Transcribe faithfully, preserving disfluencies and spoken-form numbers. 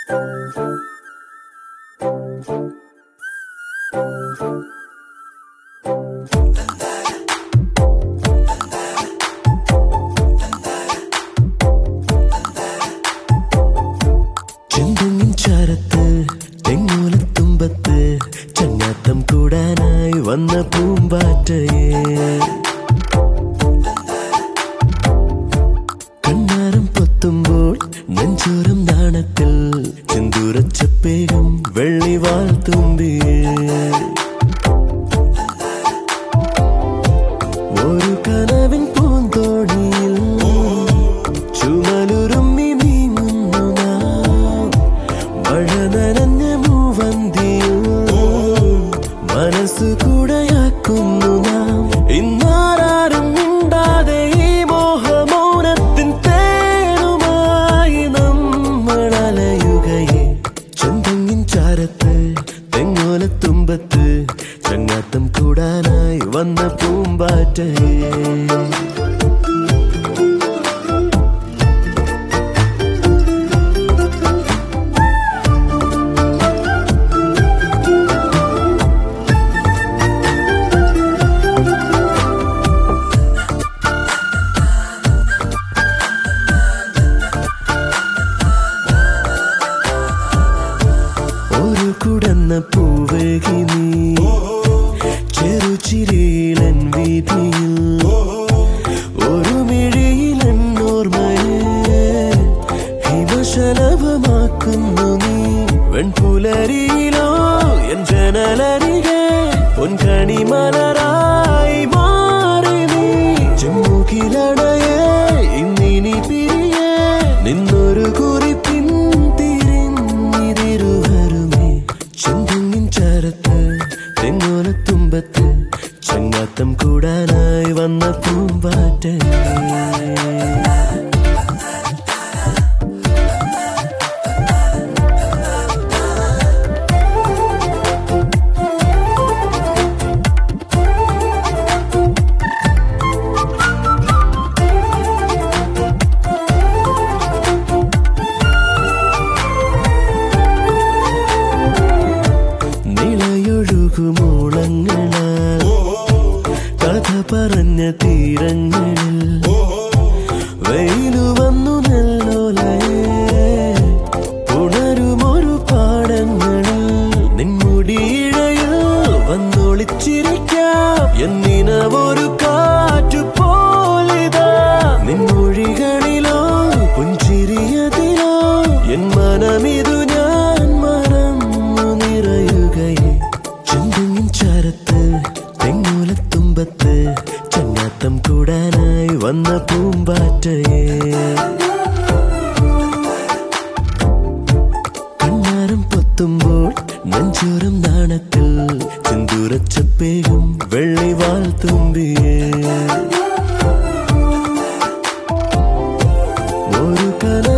ചെന്തെങ്ങിൻ ചാരത്ത് തെങ്ങോലത്തുമ്പത്ത് ചങ്ങാത്തം കൂടാനായി വന്ന പൂമ്പാറ്റയെ കണ്ണാരം പൊത്തുമ്പോൾ നെഞ്ചോരം നാണത്തിൽ ചെന്തൂരച്ചപ്പേകം വെള്ളിവാൾ തുമ്പിയെ ഒരു കനവിൻ പൂന്തോണിയിൽ ചുമലുരുമ്മി നീങ്ങുന്നു നാം മഴ നനഞ്ഞ മൂവന്തിയിൽ മനസ്സു കൂടെയാക്കുന്നു നാം ഇന്നാരും മിണ്ടാതെ ഈ മോഹമൗനത്തിൻ തേനുമായി നമ്മൾ അലയുകയെ ചെന്തെങ്ങിൻ ചാരത്ത് തെങ്ങോലത്തുമ്പത്ത് ചങ്ങാത്തം കൂടാനായി വന്ന പൂമ്പാറ്റയെ ഒരു കുടന്ന പൂവേകി നീ ചെറുചിരിയിലൻ വീതിയിൽ ഒരു മിഴിയിലൻ ഓർമ്മയെ ഹിമശലഭമാക്കുന്നു നീ വെൺപുലരിയിലോ എൻ ജനലരികെ പൊൻകണി മലരായി മാറി നീ ചെമ്മുകിലണയെ ഇന്നിനി പിരിയെ നിന്നൊരു കുറിപ്പിൻ തിരിഞ്ഞിരുവരുമേ ചെന്തെങ്ങിൻ ചാരത്ത് തെങ്ങോലത്തുമ്പത്ത് ചങ്ങാത്തം കൂടാനായി വന്ന പൂമ്പാറ്റയെ നിളയൊഴുകുമൂളങ്ങളാൽ കഥ പറഞ്ഞ തീരങ്ങളിൽ വെയിലു വന്നു നെല്ലോലയെ ഉണരുമൊരു പാടങ്ങളിൽ നിൻമുടിയിഴയിൽ വന്നൊളിച്ചിരിക്കാം എന്നിനവൊരു കാറ്റു പോലിതാ നിൻമൊഴികളിലോ പുഞ്ചിരിയതിലോ എൻ മനമിതു ഞാൻ മറന്നു നിറയുകയെ ചെന്തെങ്ങിൻ ചാരത്ത് തെങ്ങോലത്തുമ്പത്ത് ചങ്ങാത്തം കൂടാനായി വന്ന പൂമ്പാറ്റയെ കണ്ണാരം പൊത്തുമ്പോൾ നെഞ്ചോരം നാണത്തിൽ ചെന്തൂരച്ചപ്പേകം വെള്ളിവാൾ തുമ്പിയെ ഒരു കന